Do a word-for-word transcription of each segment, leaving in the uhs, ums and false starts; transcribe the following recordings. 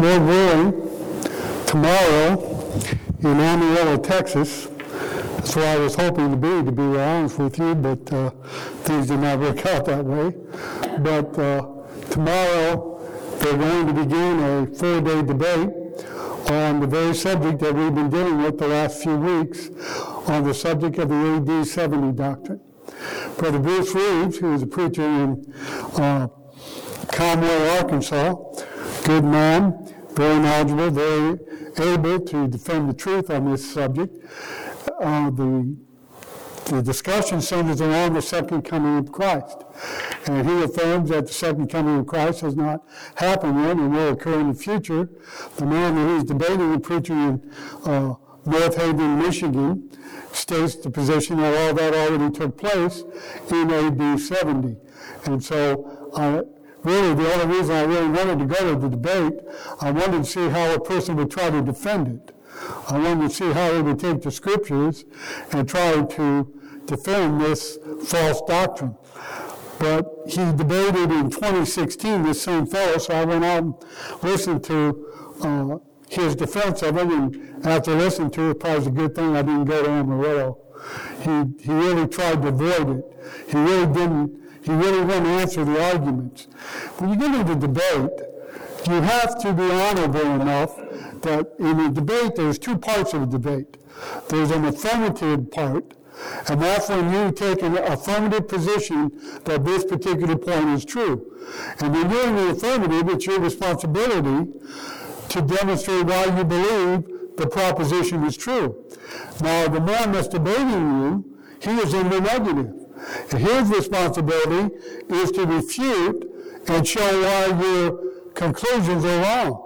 Lord willing, tomorrow in Amarillo, Texas. That's where I was hoping to be, to be honest with you, but uh, things did not work out that way. But uh, tomorrow they're going to begin a four-day debate on the very subject that we've been dealing with the last few weeks, on the subject of the A D seventy doctrine. Brother Bruce Reeves, who is a preacher in uh, Conway, Arkansas, good man, very knowledgeable, very able to defend the truth on this subject. Uh, the, the discussion centers around the second coming of Christ. And he affirms that the second coming of Christ has not happened yet and will occur in the future. The man that he's debating, a preacher in uh, North Haven, Michigan, states the position that all that already took place in A D seventy. And so, uh, really, the only reason I really wanted to go to the debate, I wanted to see how a person would try to defend it. I wanted to see how he would take the scriptures and try to defend this false doctrine. But he debated in twenty sixteen, this same fellow, so I went out and listened to uh, his defense of it, and after listening to it, probably was a good thing I didn't go to Amarillo. He, he really tried to avoid it. He really didn't, he really wouldn't answer the arguments. When you get into debate, you have to be honorable enough that in a debate, there's two parts of a debate. There's an affirmative part, and that's when you take an affirmative position that this particular point is true. And when you're in the affirmative, it's your responsibility to demonstrate why you believe the proposition is true. Now, the man that's debating you, he is in the negative. And his responsibility is to refute and show why your conclusions are wrong.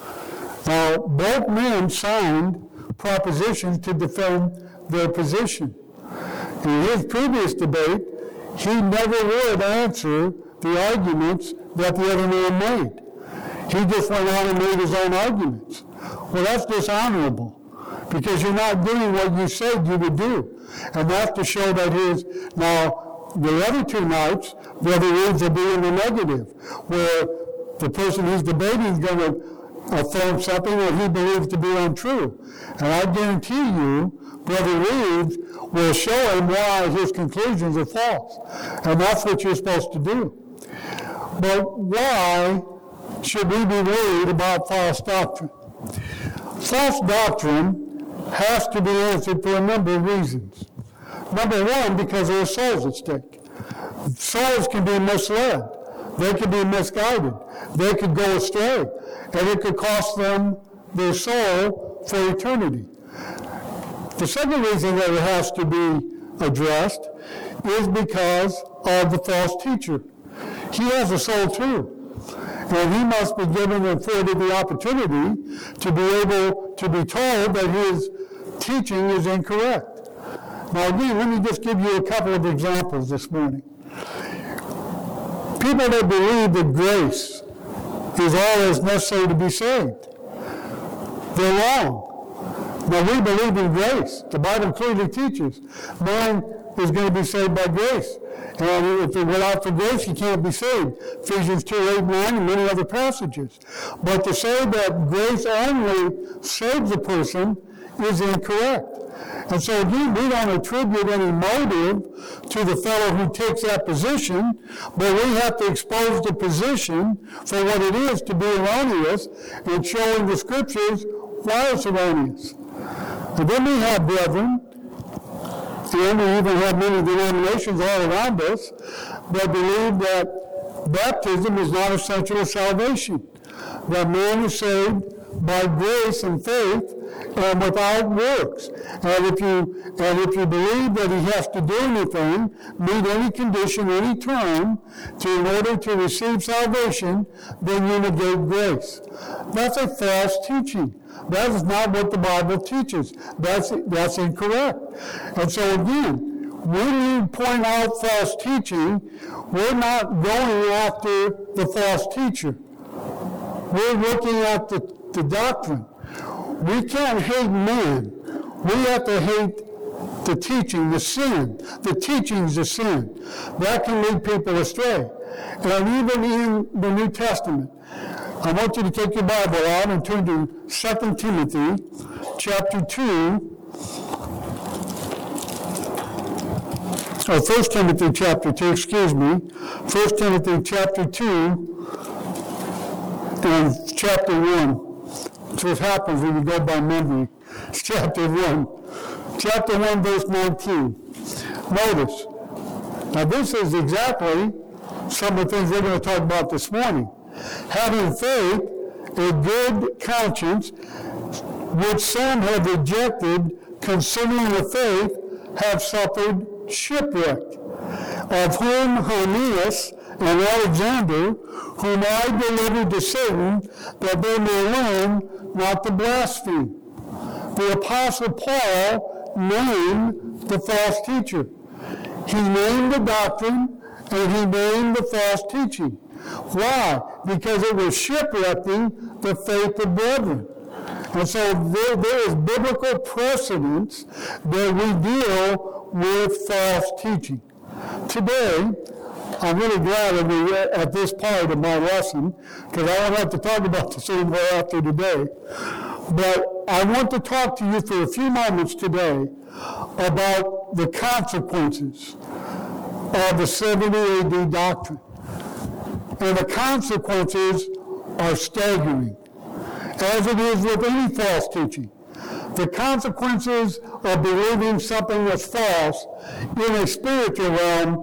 Now, both men signed propositions to defend their position. In his previous debate, he never would answer the arguments that the other man made. He just went on and made his own arguments. Well, that's dishonorable, because you're not doing what you said you would do. And that's to show that his, now, the other two nights, Brother Reeves will be in the negative, where the person who's debating is going to affirm something that he believes to be untrue. And I guarantee you, Brother Reeves will show him why his conclusions are false. And that's what you're supposed to do. But why should we be worried about false doctrine? False doctrine has to be answered for a number of reasons. Number one, because there are souls at stake. Souls can be misled. They can be misguided. They could go astray. And it could cost them their soul for eternity. The second reason that it has to be addressed is because of the false teacher. He has a soul too. And he must be given and afforded the opportunity to be able to be told that his teaching is incorrect. Now again, let me just give you a couple of examples this morning. People that believe that grace is all that's necessary to be saved, they're wrong. Now we believe in grace. The Bible clearly teaches man is going to be saved by grace. And if it without for grace, he can't be saved. Ephesians two, eight, nine, and many other passages. But to say that grace only saves a person is incorrect. And so again, we don't attribute any motive to the fellow who takes that position, but we have to expose the position for what it is to be erroneous and showing the scriptures why it's erroneous. And then we have brethren, and we even have many denominations all around us that believe that baptism is not essential to salvation, that man is saved by grace and faith and without works. And if you and if you believe that he has to do anything, meet any condition, any term, to in order to receive salvation, then you negate grace. That's a false teaching. That is not what the Bible teaches. That's that's incorrect. And so again, when we point out false teaching, we're not going after the false teacher. We're looking at the, the doctrine. We can't hate men. We have to hate the teaching, the sin. The teaching's the sin. That can lead people astray. And even in the New Testament, I want you to take your Bible out and turn to Second Timothy chapter two, or First Timothy chapter two, excuse me, First Timothy chapter two and chapter one. That's what happens when you go by memory. It's chapter one. Chapter one, verse nineteen. Notice, now this is exactly some of the things we're going to talk about this morning. Having faith, a good conscience, which some have rejected, concerning the faith, have suffered shipwreck, of whom Hymenaeus and Alexander, whom I delivered to Satan, that they may learn not to blaspheme. The Apostle Paul named the false teacher. He named the doctrine, and he named the false teaching. Why? Because it was shipwrecking the faith of brethren. And so there, there is biblical precedence that we deal with false teaching. Today, I'm really glad that we're at this part of my lesson, because I don't have to talk about this anymore after today. But I want to talk to you for a few moments today about the consequences of the seventy A D doctrine. And the consequences are staggering, as it is with any false teaching. The consequences of believing something that's false in a spiritual realm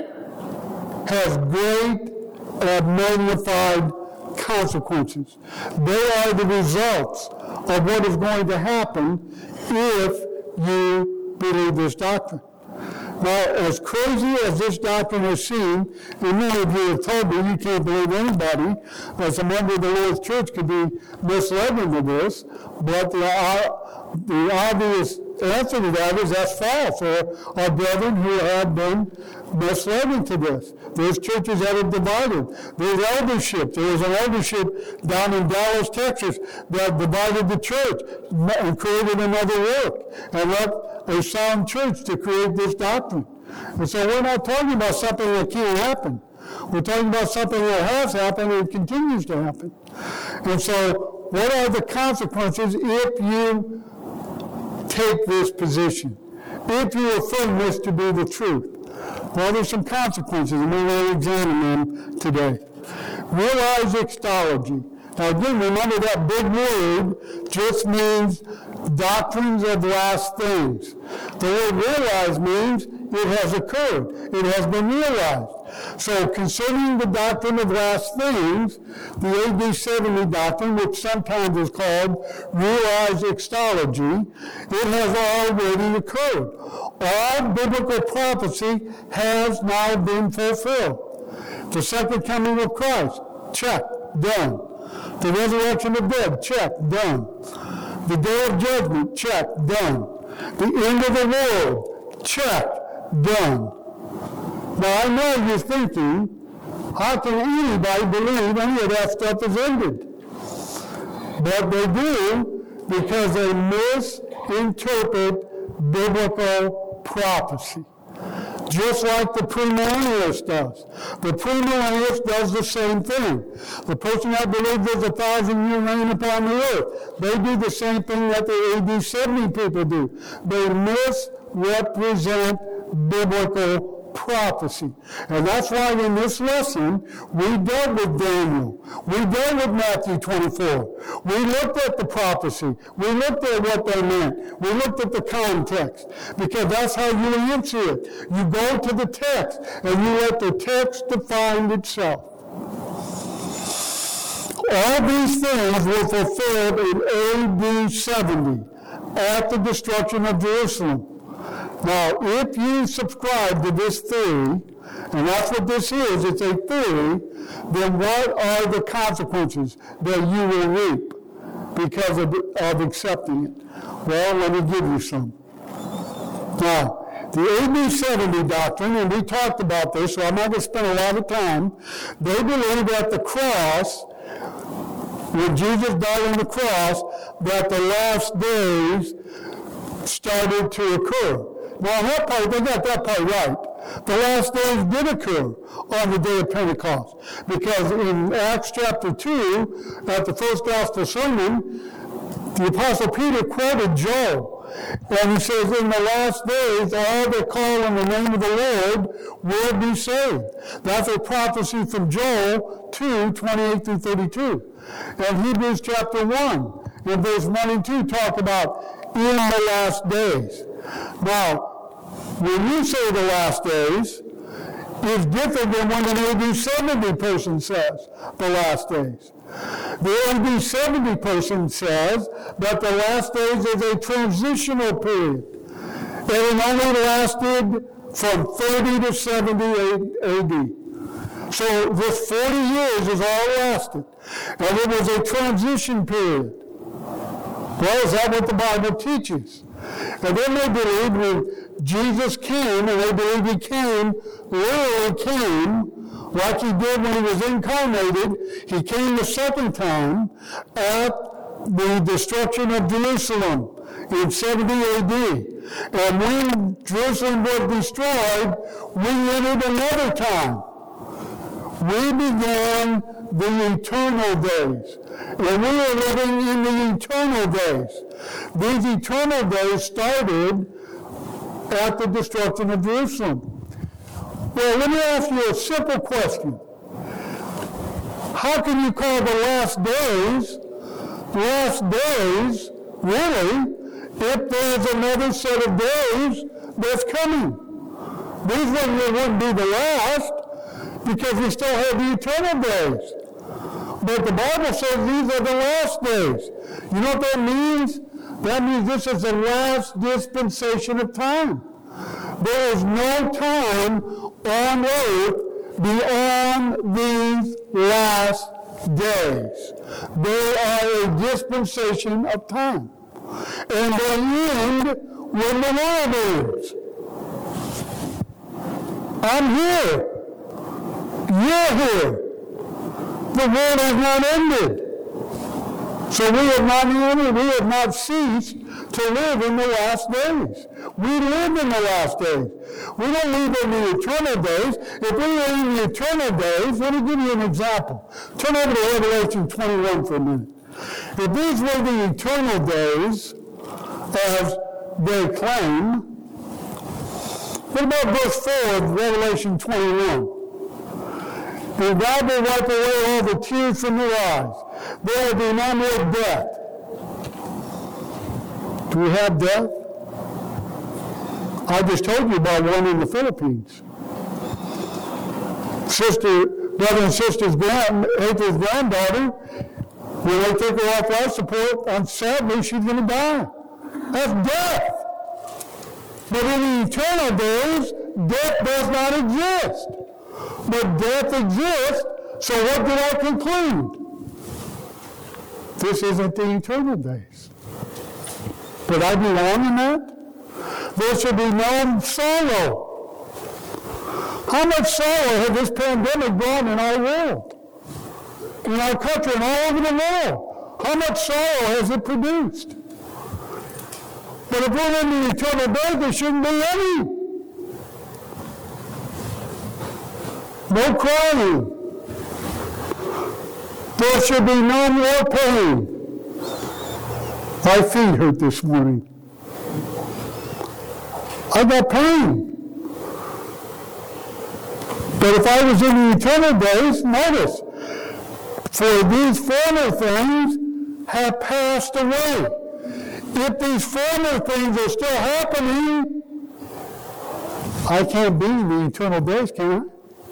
has great uh, magnified consequences. They are the results of what is going to happen if you believe this doctrine. Now, as crazy as this doctrine has seemed, and many of you have told me you can't believe anybody as a member of the Lord's church could be misled into this, but the, uh, the obvious answer to that is that's false. There are brethren who have been misled into this. There's churches that are divided. There's eldership. There was an eldership down in Dallas, Texas, that divided the church and created another work and left a sound church to create this doctrine. And so we're not talking about something that can't happen. We're talking about something that has happened and continues to happen. And so what are the consequences if you take this position? If you affirm this to be the truth? Well, there's some consequences, and we will examine them today. Realize Christology. Now again, remember that big word just means doctrines of last things. The word realize means it has occurred. It has been realized. So concerning the doctrine of last things, the A D seventy doctrine, which sometimes is called realized Christology, it has already occurred. All biblical prophecy has now been fulfilled. The second coming of Christ, check, done. The resurrection of the dead, check, done. The day of judgment, check, done. The end of the world, check, done. Now I know you're thinking, how can anybody believe any of that stuff is ended? But they do because they misinterpret biblical prophecy. Just like the premillennialist does. The premillennialist does the same thing. The person that believes there's a thousand year reign upon the earth, they do the same thing that the A D seventy people do. They misrepresent biblical prophecy. And that's why in this lesson, we dealt with Daniel. We dealt with Matthew twenty-four. We looked at the prophecy. We looked at what they meant. We looked at the context. Because that's how you answer it. You go to the text, and you let the text define itself. All these things were fulfilled in A D seventy, at the destruction of Jerusalem. Now, if you subscribe to this theory, and that's what this is, it's a theory, then what are the consequences that you will reap because of, of accepting it? Well, let me give you some. Now, the A D seventy doctrine, and we talked about this, so I'm not going to spend a lot of time, they believe that the cross, when Jesus died on the cross, that the last days started to occur. Now, that part, they got that part right. the last days did occur on the day of Pentecost. Because in Acts chapter two, at the first gospel sermon, the Apostle Peter quoted Joel. And he says, in the last days, all that call on the name of the Lord will be saved. That's a prophecy from Joel two, twenty-eight through thirty-two. And Hebrews chapter one, in verse one and two, talk about in the last days. Now, when you say the last days, it's different than when an A D seventy person says the last days. The A D seventy person says that the last days is a transitional period. And it only lasted from thirty to seventy A D. So this forty years is all it lasted. And it was a transition period. Well, is that what the Bible teaches? And then they believe when Jesus came, and they believe he came, literally came, like he did when he was incarnated. He came the second time at the destruction of Jerusalem in seventy A D. And when Jerusalem was destroyed, we entered another time. We began the eternal days. And we are living in the eternal days. These eternal days started at the destruction of Jerusalem. Well, let me ask you a simple question. How can you call the last days, last days, really, if there's another set of days that's coming? These wouldn't, wouldn't be the last, because we still have the eternal days. But the Bible says these are the last days. You know what that means? That means this is the last dispensation of time. There is no time on earth beyond these last days. They are a dispensation of time. And they end when the world ends. I'm here. You're here. The world has not ended. So we have not ended, we have not ceased to live in the last days. We live in the last days. We don't live in the eternal days. If we live in the eternal days, let me give you an example. Turn over to Revelation twenty-one for a minute. If these were the eternal days, as they claim, what about verse four of Revelation twenty-one? And God will wipe away all the tears from their eyes. There will be no more death. Do we have death? I just told you about one in the Philippines. Sister, brother and sister's grand, April's granddaughter, when they took her off life support, and sadly she's going to die. That's death. But in the eternal days, death does not exist. But death exists, so what did I conclude? This isn't the eternal days. But I belong in that? There should be no sorrow. How much sorrow has this pandemic brought in our world? In our country and all over the world? How much sorrow has it produced? But if we're in the eternal days, there shouldn't be any. No crying. There should be no more pain. My feet hurt this morning. I got pain. But if I was in the eternal days, notice, for these former things have passed away. If these former things are still happening, I can't be in the eternal days, can I?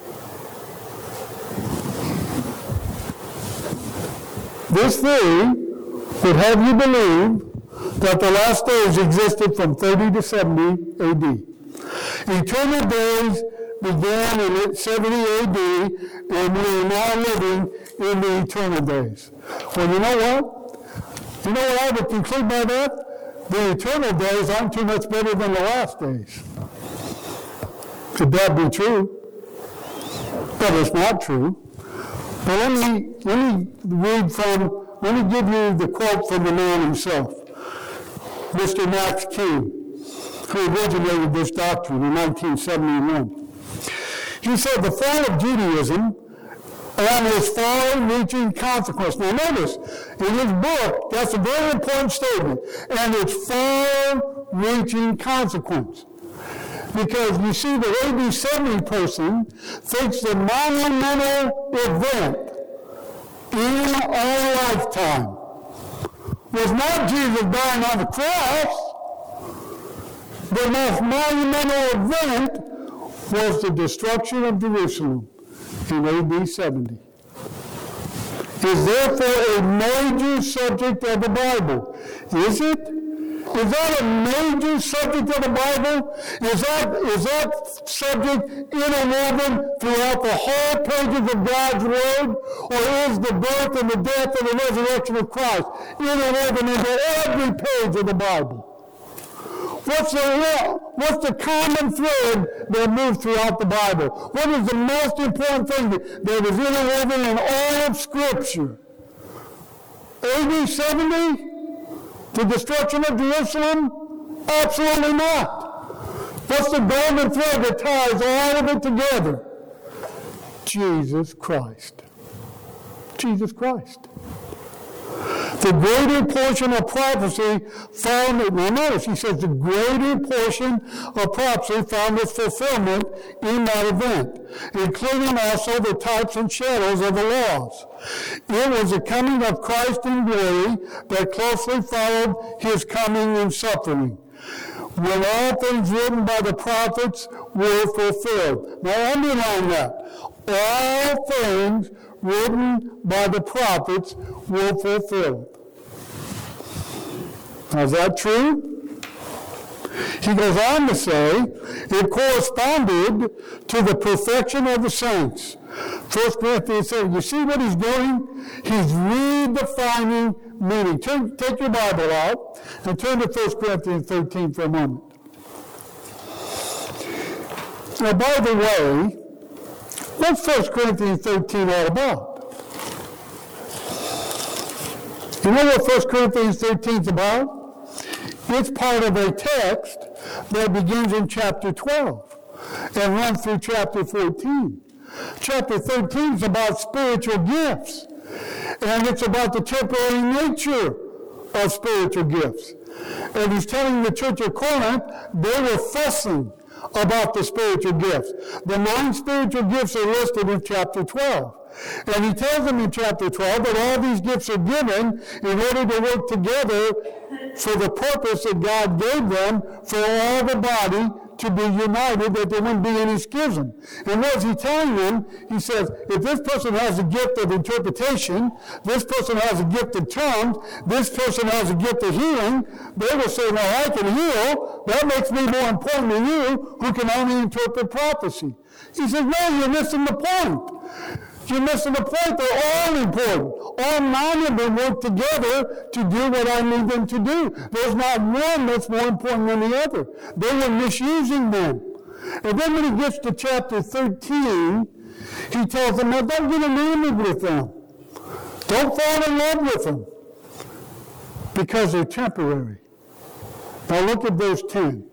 This theory would have you believe that the last days existed from thirty to seventy A D. Eternal days began in seventy A D, and we are now living in the eternal days. Well, you know what? You know what I would conclude by that? The eternal days aren't too much better than the last days. Could that be true? But it's not true. But let me, let me read from, let me give you the quote from the man himself, Mister Max King, who originated this doctrine in nineteen seventy-one. He said the fall of Judaism and its far-reaching consequence. Now notice, in his book, that's a very important statement, and its far-reaching consequence. Because you see, the A D seventy person thinks the monumental event in our lifetime was not Jesus dying on the cross. The most monumental event was the destruction of Jerusalem in A D seventy. Is therefore a major subject of the Bible. Is it? Is that a major subject of the Bible? Is that, is that subject interwoven throughout the whole pages of God's Word? Or is the birth and the death and the resurrection of Christ interwoven into every page of the Bible? What's the, what's the common thread that moves throughout the Bible? What is the most important thing that, that is interwoven in all of Scripture? A D seventy? The destruction of Jerusalem? Absolutely not. What's the golden thread that ties all of it together? Jesus Christ. Jesus Christ. The greater portion of prophecy found, now notice, he says the greater portion of prophecy found its fulfillment in that event, including also the types and shadows of the laws. It was the coming of Christ in glory that closely followed his coming in suffering, when all things written by the prophets were fulfilled. Now underline that. All things written by the prophets were fulfilled. Now, is that true? He goes on to say, it corresponded to the perfection of the saints. First Corinthians says, you see what he's doing? He's redefining meaning. Turn, take your Bible out and turn to First Corinthians thirteen for a moment. Now, by the way, what's First Corinthians thirteen all about? You know what First Corinthians thirteen is about? It's part of a text that begins in chapter twelve and runs through chapter fourteen. Chapter thirteen is about spiritual gifts, and it's about the temporary nature of spiritual gifts. And he's telling the church of Corinth they were fussing about the spiritual gifts. The nine spiritual gifts are listed in chapter twelve. And he tells them in chapter twelve that all these gifts are given in order to work together for the purpose that God gave them for all the body to be united, that there wouldn't be any schism. And what is he telling them? He says, if this person has a gift of interpretation, this person has a gift of tongues, this person has a gift of healing, they will say, no, I can heal. That makes me more important than you, who can only interpret prophecy. He says, no, you're missing the point. You're missing the point. They're all important. All nine of them work together to do what I need them to do. There's not one that's more important than the other. They were misusing them. And then when he gets to chapter thirteen, he tells them, now don't get enamored with them. Don't fall in love with them. Because they're temporary. Now look at verse ten.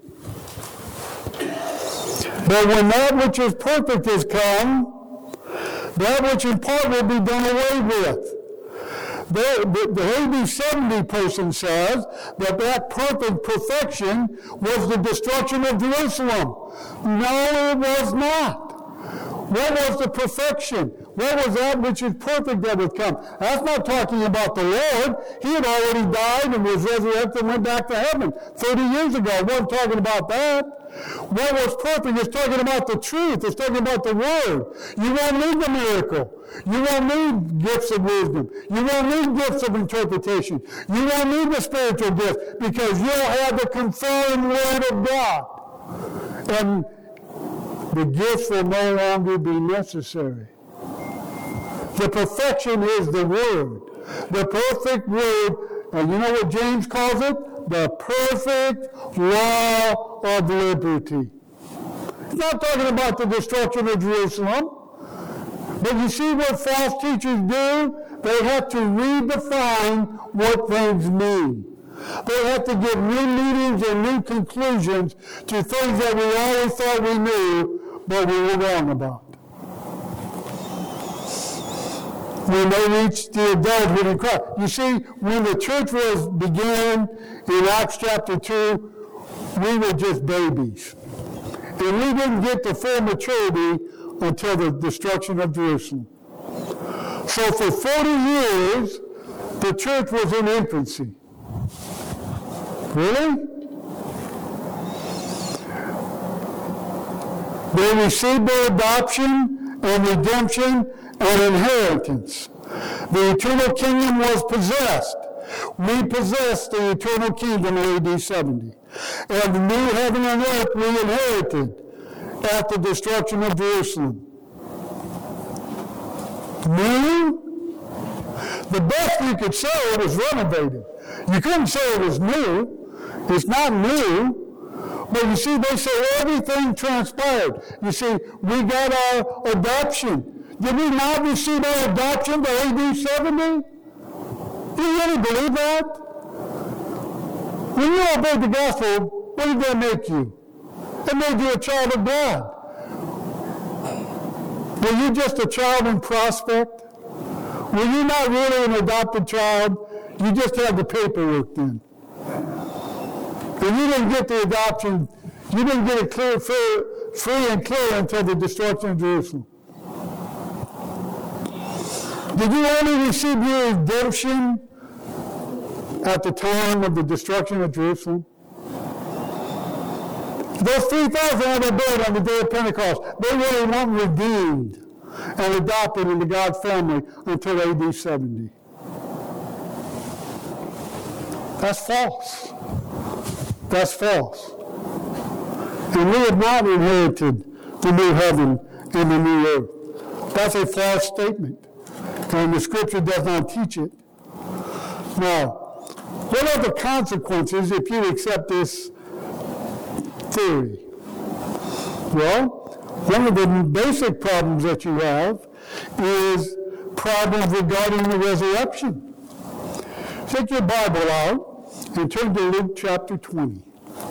But when that which is perfect is come, that which in part will be done away with. The, the, the A D seventy person says that that perfect perfection was the destruction of Jerusalem. No, it was not. What was the perfection? What was that which is perfect that would come? That's not talking about the Lord. He had already died and was resurrected and went back to heaven thirty years ago. I wasn't talking about that. What was perfect is talking about the truth. It's talking about the Word. You won't need the miracle. You won't need gifts of wisdom. You won't need gifts of interpretation. You won't need the spiritual gift because you'll have the confirmed Word of God. And the gifts will no longer be necessary. The perfection is the Word. The perfect Word, and you know what James calls it? The perfect law of liberty. He's not talking about the destruction of Jerusalem. But you see what false teachers do? They have to redefine what things mean. They have to give new meanings and new conclusions to things that we always thought we knew, but we were wrong about. When they reached the adulthood in Christ. You see, when the church was began in Acts chapter two, we were just babies. And we didn't get to full maturity until the destruction of Jerusalem. So for forty years, the church was in infancy. Really? They received their adoption and redemption and inheritance. The eternal kingdom was possessed. We possessed the eternal kingdom in A D seventy. And the new heaven and earth we inherited at the destruction of Jerusalem. New? The best you could say it was renovated. You couldn't say it was new. It's not new. But you see, they say everything transpired. You see, we got our adoption. Did we not receive our adoption by A D seventy? Do you really believe that? When you obeyed the gospel, what did that make you? It made you a child of God. Were you just a child in prospect? Were you not really an adopted child? You just had the paperwork then. And you didn't get the adoption, you didn't get it clear, free, free and clear until the destruction of Jerusalem. Did you only receive your redemption at the time of the destruction of Jerusalem? Those three thousand on the boat on the day of Pentecost, they really weren't redeemed and adopted into God's family until A D seventy. That's false. That's false. And we have not inherited the new heaven and the new earth. That's a false statement. And the scripture does not teach it. Now, what are the consequences if you accept this theory? Well, one of the basic problems that you have is problems regarding the resurrection. Take your Bible out and turn to Luke chapter twenty.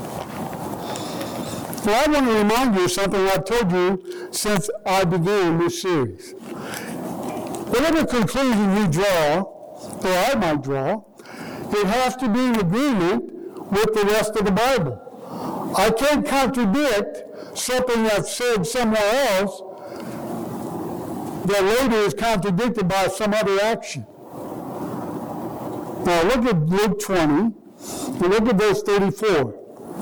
Now, I want to remind you of something I've told you since I began this series. Whatever conclusion you draw, or I might draw, it has to be in agreement with the rest of the Bible. I can't contradict something that's said somewhere else that later is contradicted by some other action. Now look at Luke twenty, and look at verse thirty-four.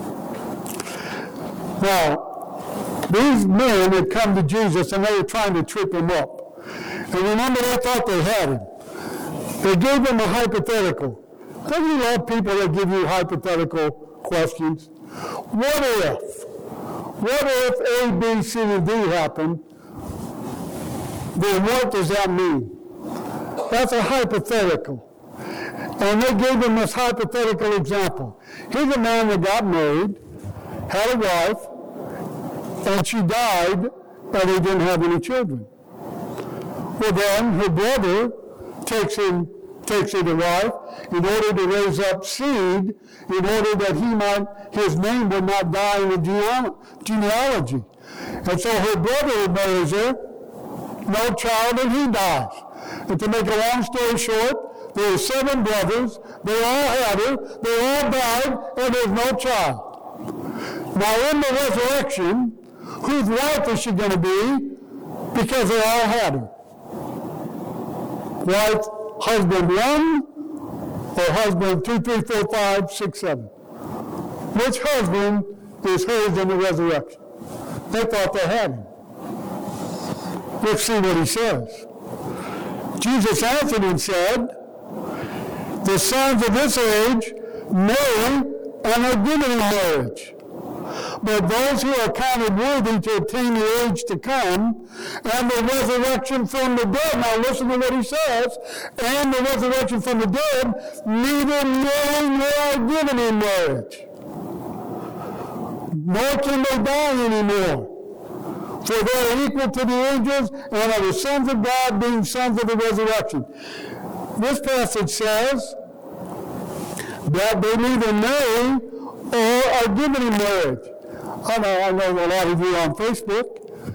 Now, these men had come to Jesus and they were trying to trip him up. And remember, they thought they had him. They gave him a hypothetical. Don't you love people that give you hypothetical questions? What if? What if A, B, C, and D happen? Then what does that mean? That's a hypothetical. And they gave him this hypothetical example. Here's a man that got married, had a wife, and she died, and he didn't have any children. Well then, her brother takes him, takes her to wife in order to raise up seed, in order that he might, his name would not die in the genealogy. And so her brother marries her, no child, and he dies. And to make a long story short, there were seven brothers, they all had her, they all died, and there's no child. Now in the resurrection, whose wife is she going to be? Because they all had her. Wife, husband one, or husband two, three, four, five, six, seven. Which husband is hers in the resurrection? They thought they had him. Let's see what he says. Jesus answered and said, the sons of this age marry and are given in marriage. But those who are counted worthy to attain the age to come, and the resurrection from the dead, now listen to what he says, and the resurrection from the dead, neither marry nor are given in marriage. Nor can they die anymore. For they are equal to the angels, and are the sons of God, being sons of the resurrection. This passage says that they neither marry or are given in marriage. I know, I know a lot of you on Facebook,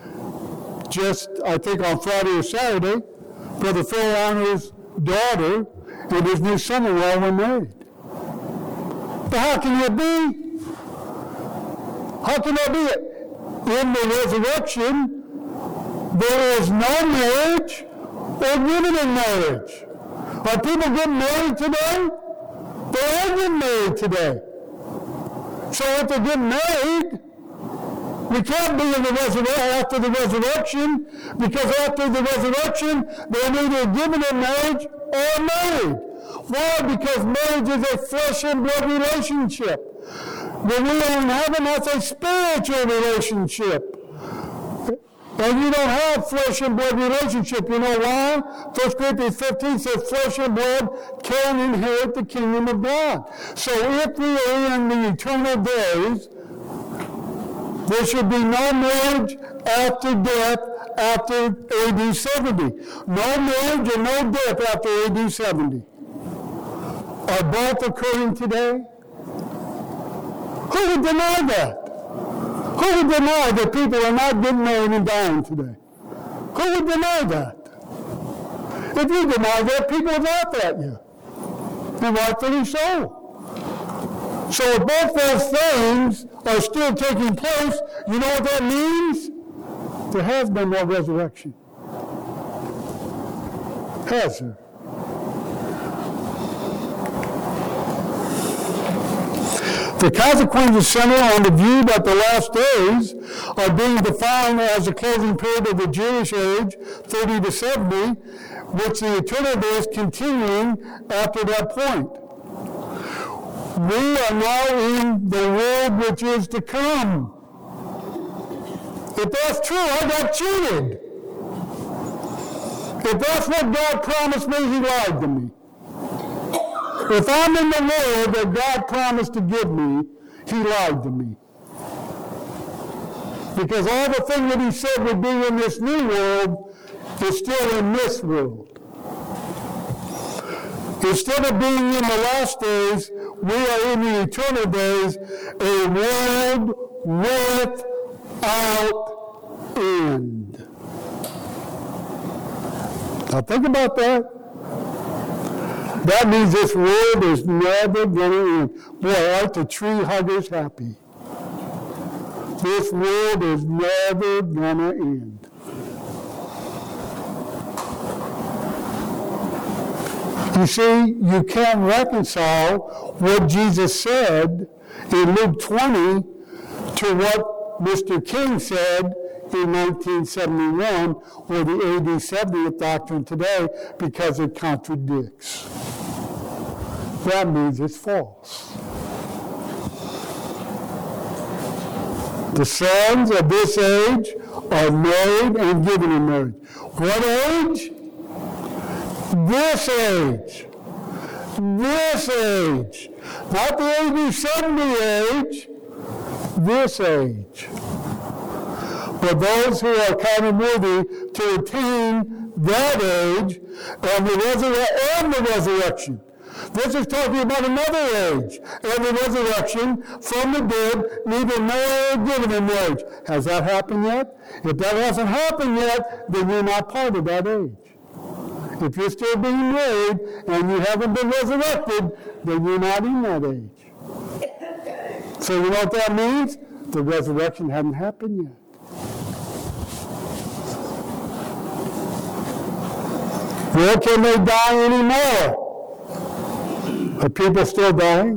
just, I think on Friday or Saturday, Brother Phil Honor's daughter and his new son-in-law were married. But how can that be? How can that be? In the resurrection, there is no marriage or given in marriage. Are people getting married today? They are getting married today. So if they get married, we can't be in the resurrection after the resurrection, because after the resurrection, they're either given in marriage or married. Why? Because marriage is a flesh and blood relationship. When we are in heaven, that's a spiritual relationship. And you don't have flesh and blood relationship. You know why? First Corinthians fifteen says flesh and blood can inherit the kingdom of God. So if we are in the eternal days, there should be no marriage after death after A D seventy. No marriage and no death after A D seventy. Are both occurring today? Who would deny that? Who would deny that people are not getting married and dying today? Who would deny that? If you deny that, people laugh at you. And rightfully so. So if both those things are still taking place, you know what that means? There has been no resurrection. Has there? The consequences center on the view that the last days are being defined as the closing period of the Jewish age, thirty to seventy, which the eternal days continuing after that point. We are now in the world which is to come. If that's true, I got cheated. If that's what God promised me, he lied to me. If I'm in the world that God promised to give me, he lied to me. Because all the things that he said would be in this new world is still in this world. Instead of being in the last days, we are in the eternal days, a world without end. Now think about that. That means this world is never going to end. Boy, aren't the tree huggers happy? This world is never going to end. You see, you can't reconcile what Jesus said in Luke twenty to what Mister King said in nineteen seventy-one, or the A D seventieth doctrine today, because it contradicts. That means it's false. The sons of this age are married and given in marriage. What age? This age. This age. Not the A D seventy age. This age. But those who are counted worthy to attain that age and the, resur- and the resurrection. This is talking about another age and the resurrection from the dead, neither married or given in marriage. Has that happened yet? If that hasn't happened yet, then you're not part of that age. If you're still being married and you haven't been resurrected, then you're not in that age. So you know what that means? The resurrection hasn't happened yet. Where can they die anymore? Are people still dying?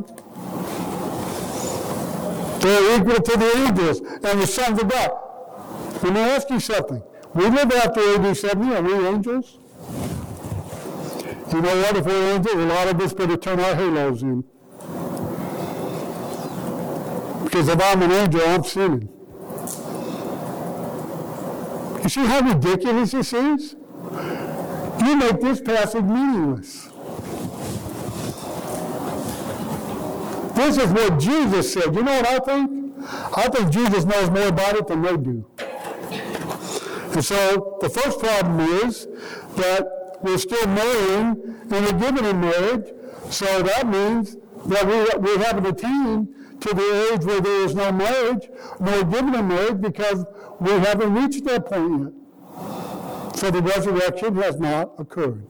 They're equal to the angels and the sons of God. Let me ask you something. We live after A D seventy. Are we angels? You know what? If we're angels, a lot of us better turn our halos in. Because if I'm an angel, I'm sinning. You see how ridiculous this is? You make this passage meaningless. This is what Jesus said. You know what I think? I think Jesus knows more about it than they do. And so the first problem is that we're still marrying and we're given in marriage. So that means that we, we haven't attained to the age where there is no marriage, nor given in marriage, because we haven't reached that point yet. So the resurrection has not occurred.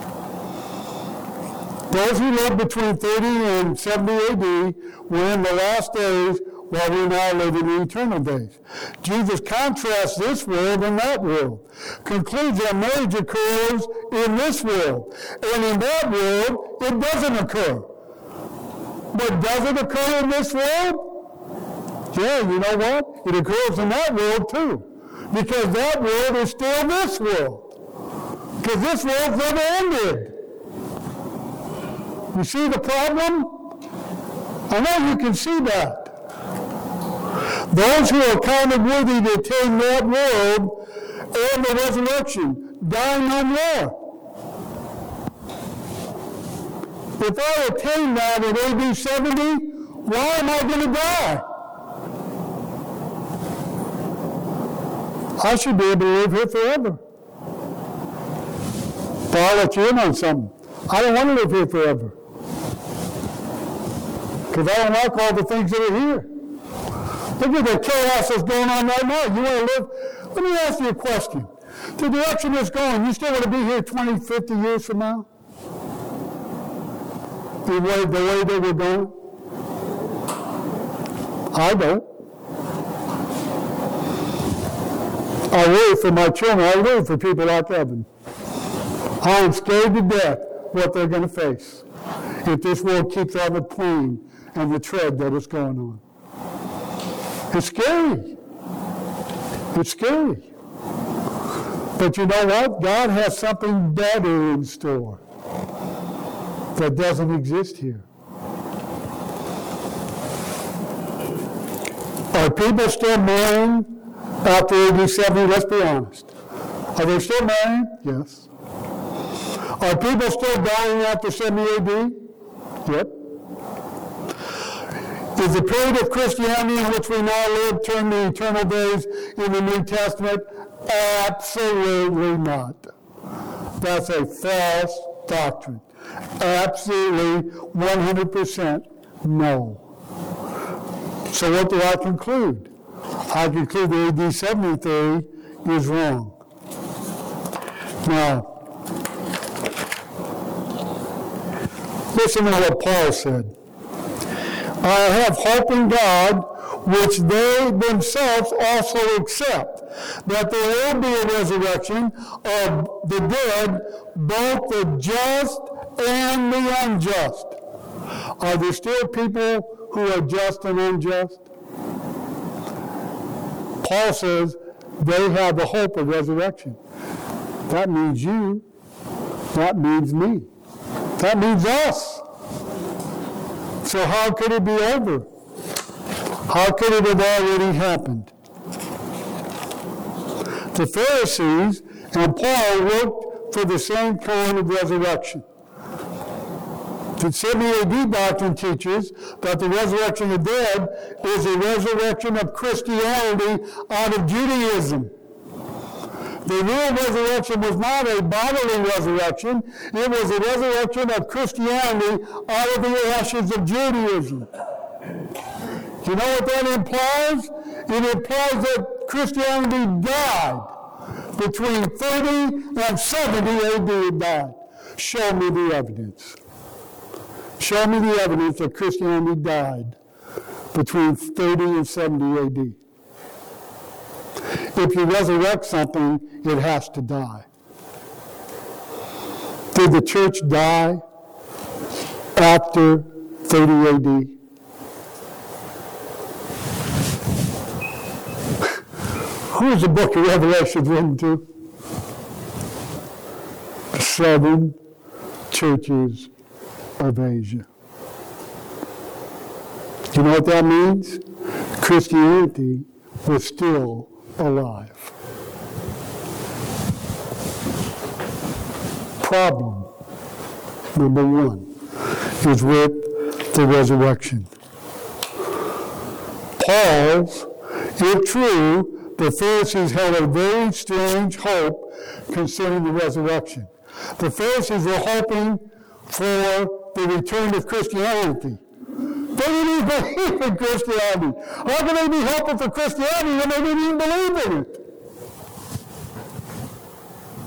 Those who lived between thirty and seventy A D were in the last days, while we now live in the eternal days. Jesus contrasts this world and that world, concludes that marriage occurs in this world, and in that world it doesn't occur. But does it occur in this world? Yeah, you know what? It occurs in that world too, because that world is still this world, because this world's never ended. You see the problem? I know you can see that. Those who are counted worthy to attain that world and the resurrection die no more. If I attain that at A D seventy, why am I going to die? I should be able to live here forever. But I'll let you in on something. I don't want to live here forever, because I don't like all the things that are here. Look at the chaos that's going on right now. You want to live? Let me ask you a question. The direction it's going, you still want to be here twenty, fifty years from now? The way, the way that we're going? I don't. I worry for my children. I worry for people like Evan. I am scared to death what they're going to face if this world keeps on the plane and the tread that is going on. It's scary. It's scary. But you know what? God has something better in store that doesn't exist here. Are people still marrying after A D seventy? Let's be honest. Are they still marrying? Yes. Are people still dying after seventy A D? Yep. Is the period of Christianity in which we now live termed the eternal days in the New Testament? Absolutely not. That's a false doctrine. Absolutely one hundred percent no. So what do I conclude? I conclude the A D seventy theory is wrong. Now, listen to what Paul said. I have hope in God, which they themselves also accept, that there will be a resurrection of the dead, both the just and the unjust. Are there still people who are just and unjust? Paul says they have the hope of resurrection. That means you. That means me. That means us. So how could it be over? How could it have already happened? The Pharisees and Paul worked for the same kind of resurrection. The seventy A D doctrine teaches that the resurrection of the dead is a resurrection of Christianity out of Judaism. The real resurrection was not a bodily resurrection. It was a resurrection of Christianity out of the ashes of Judaism. You know what that implies? It implies that Christianity died. Between thirty and seventy A D it died. Show me the evidence. Show me the evidence that Christianity died between thirty and seventy A D. If you resurrect something, it has to die. Did the church die after thirty A D? Who is the book of Revelation written to? The seven churches of Asia. Do you know what that means? Christianity was still alive. Problem number one is with the resurrection. Paul's, if true, the Pharisees had a very strange hope concerning the resurrection. The Pharisees were hoping for the return of Christianity. They didn't even believe in Christianity. How can they be hoping for Christianity when they didn't even believe in it?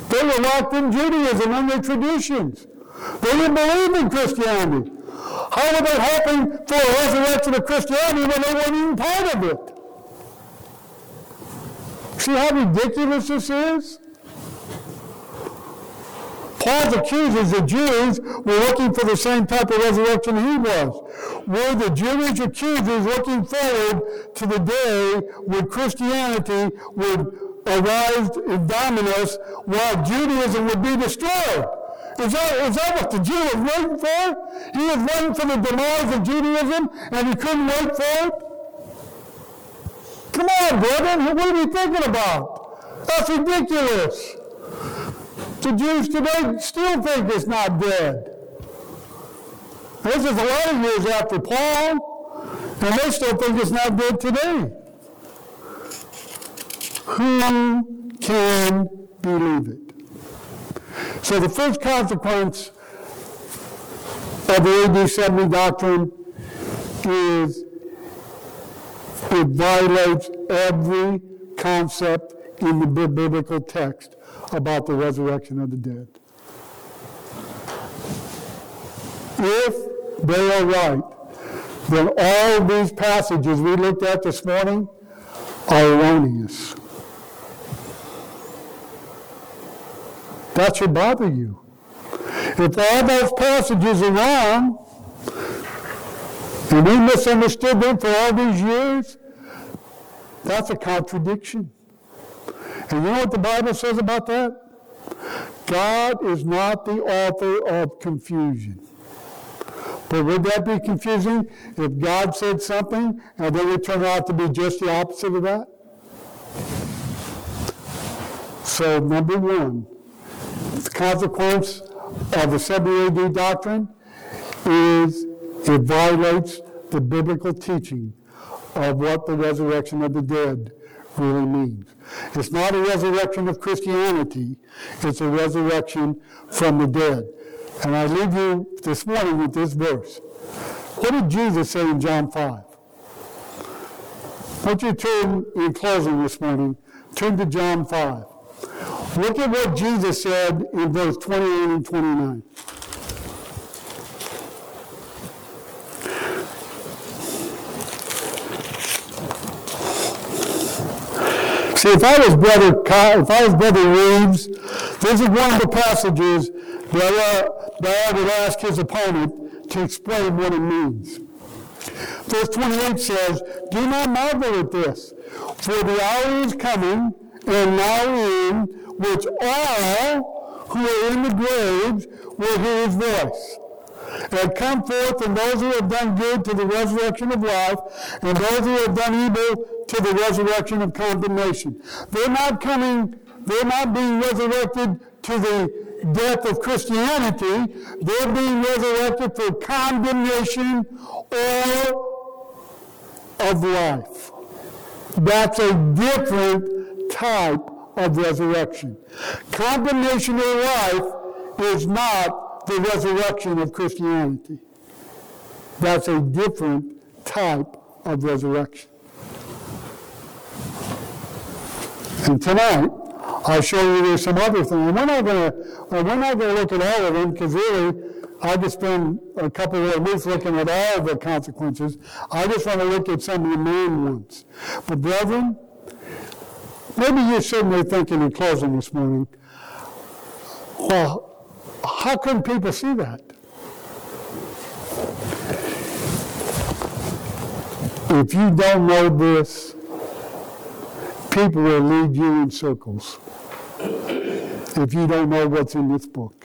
They were locked in Judaism and their traditions. They didn't believe in Christianity. How would that happen for a resurrection of Christianity when they weren't even part of it? See how ridiculous this is? Paul's accusers, the Jews, were looking for the same type of resurrection he was. Were the Jewish accusers looking forward to the day when Christianity would arise and dominate us while Judaism would be destroyed? Is that, is that what the Jew was waiting for? He was waiting for the demise of Judaism and he couldn't wait for it? Come on, brethren, what are we thinking about? That's ridiculous. The Jews today still think it's not dead. This is a lot of years after Paul, and they still think it's not dead today. Who can believe it? So the first consequence of the A D seventy doctrine is it violates every concept in the biblical text about the resurrection of the dead. If they are right, then all these passages we looked at this morning are erroneous. That should bother you. If all those passages are wrong, and we misunderstood them for all these years, that's a contradiction. And you know what the Bible says about that? God is not the author of confusion. But would that be confusing if God said something and then it turned out to be just the opposite of that? So, number one, the consequence of the seventy A D doctrine is it violates the biblical teaching of what the resurrection of the dead really means. It's not a resurrection of Christianity, it's a resurrection from the dead. And I leave you this morning with this verse. What did Jesus say in John five? Why don't you turn, in closing this morning, turn to John five. Look at what Jesus said in verse twenty-eight and twenty-nine. See, if I was Brother if I was Brother Reeves, this is one of the passages that, uh, that I would ask his opponent to explain what it means. Verse twenty-eight says, "Do not marvel at this, for the hour is coming, and now in, which all who are in the graves will hear his voice. And come forth, and those who have done good to the resurrection of life, and those who have done evil to the resurrection of condemnation." They're not coming, they're not being resurrected to the death of Christianity. They're being resurrected for condemnation or of life. That's a different type of resurrection. Condemnation or life is not the resurrection of Christianity. That's a different type of resurrection. And tonight, I'll show you there's some other things. And we're not going to we're not going to look at all of them because really, I could spend a couple of weeks looking at all of the consequences. I just want to look at some of the main ones. But brethren, maybe you're sitting there thinking in closing this morning, well, how can people see that? If you don't know this, people will lead you in circles if you don't know what's in this book.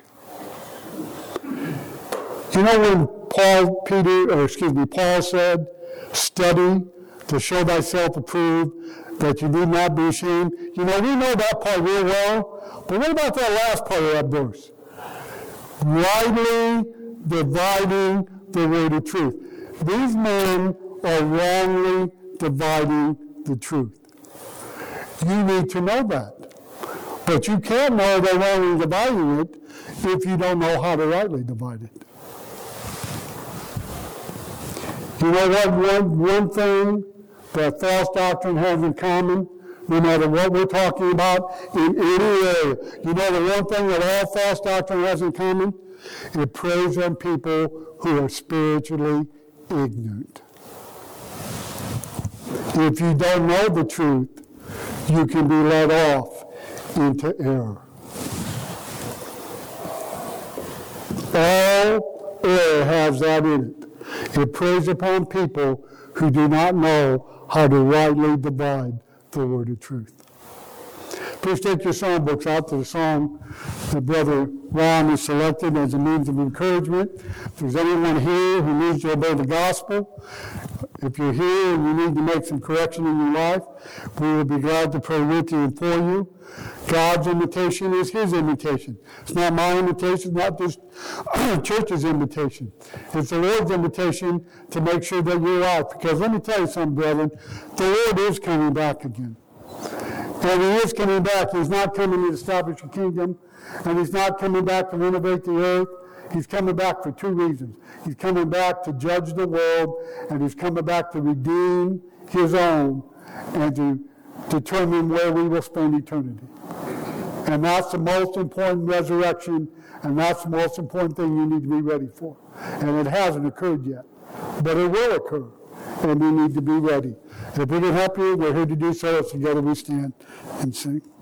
You know when Paul, Peter, or excuse me, Paul said, "Study to show thyself approved, that you do not be ashamed." You know, we know that part real well, but what about that last part of that verse? Rightly dividing the word of truth. These men are wrongly dividing the truth. You need to know that. But you can't know they're wrongly dividing it if you don't know how to rightly divide it. You know what one, one thing that false doctrine has in common no matter what we're talking about in any area. You know the one thing that all false doctrine has in common? It preys on people who are spiritually ignorant. If you don't know the truth, you can be led off into error. All error has that in it. It preys upon people who do not know how to rightly divide the word of truth. Please take your song books out to the song that Brother Ron has selected as a means of encouragement. If there's anyone here who needs to obey the gospel, if you're here and you need to make some correction in your life, we will be glad to pray with you and for you. God's invitation is His invitation. It's not my invitation, not this church's invitation. It's the Lord's invitation to make sure that you're right. Because let me tell you something, brethren, the Lord is coming back again. And He is coming back. He's not coming to establish a kingdom, and He's not coming back to renovate the earth. He's coming back for two reasons. He's coming back to judge the world, and He's coming back to redeem His own and to determine where we will spend eternity. And that's the most important resurrection, and that's the most important thing you need to be ready for. And it hasn't occurred yet, but it will occur, and we need to be ready. If we can help you, we're here to do so. Together we stand and sing.